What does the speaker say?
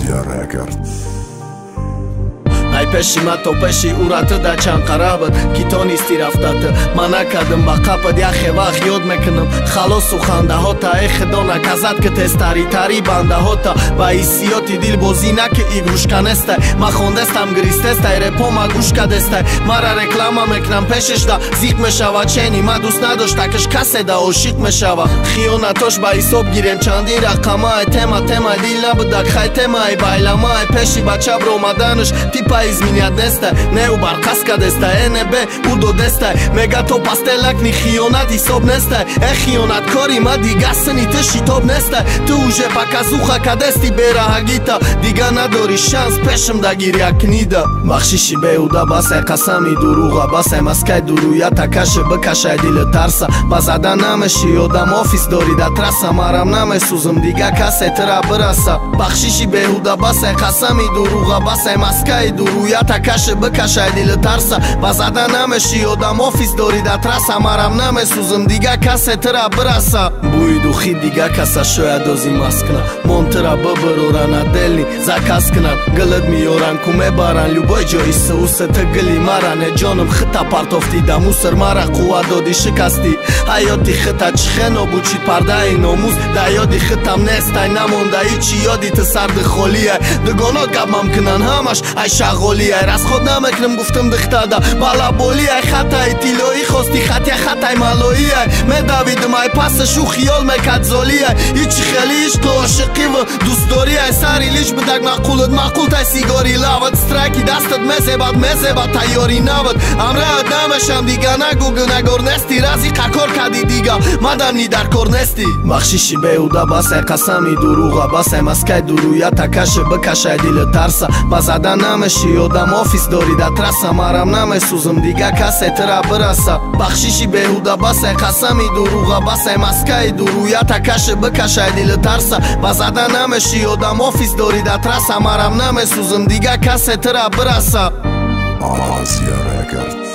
Asia Records. Ай пеши ма то пеши урата да чанқарабад ки то нисти рафтата ма накардам ба қапад яхе вақт ёд мекунам халосу хандаҳота э худо наказад ки тез тари бандаҳота ба ҳиссиёти дил бозӣ наки игрушка нестай ма хондестам гиристестай репо ма гӯшка дестай мара реклама мекунам пешешда зиқ мешава чени ма дӯст надоштакаш каседа ошиқ мешава хиёнатош ба ҳисоб гирем чандин рақамаи тема дил набудак хай темаи байламаи пеши ба чабр омаданаш типа изменят нестай неу барқаска дестай нб удо дестай мега то пастелакни хиёнат ҳисоб нестай хиёнаткори ма дига сини ту шитоб нестай ту уже паказуха кадести бераҳагита дига надори шанс пешам да гиря книда бахшиши беҳуда басай қасами дуруға басай маскай дуруята каше бикашай дили тарса ба зада намеши одам офис дори да траса марам намесӯзам дига касе тира бираса бахшиши беҳуда басай қасами дуруға басай маскай дуруята каше бикашай дили тарса ба зада намеши одам офис дори да траса марам намесӯзам дига касе тира бираса бӯи духи дига каса шояд озимас кунад монтира бибироран аделни заказ кунад гилит миёран ку мебаран любой ҷои сеусета гили маран э ҷоным хита партофти да мусор мара қувват доди шикасти ҳаёти хита чӣ хено бучид пардаи номус да ёди хитам нестай намонда ҳичи ёди ту сарди холияй дугонот гапмам кунан ҳамаш ай шағолияй расход намекунам гуфтам дихтада балаболияй хатаи тиллоӣ хости хатя хатаи малоияй медавидам ай пасашу хиёл мекард золияй ҳичи хели ишқу ошиқиву дӯстдорияй сари лиш бидак мақулат мақултай сигори лават страйки дастат мезебад тайёри навад амраат намешам дига нагугу нагор нести рази қакор кади дига мадамни дар кор нести бахшиши беҳуда басай қасами дуруға басай маскай дуруята каше бикашай дили тарса ба зада намеши одам офис дори да траса марам намесӯзам дига касе тира бираса бахшиши беҳуда басай қасами дуруға басай маскай дуруята каше бикашай дили тарса ба зада намеши одам офис дори да траса марам намесӯзам дига касе тира бираса Asia Records.